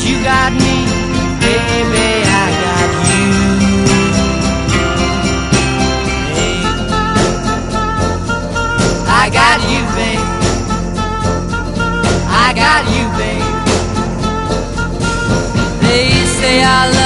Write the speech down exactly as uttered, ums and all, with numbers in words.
you got me, baby, I got you. Hey, I got you, babe. I got you, babe. They say I love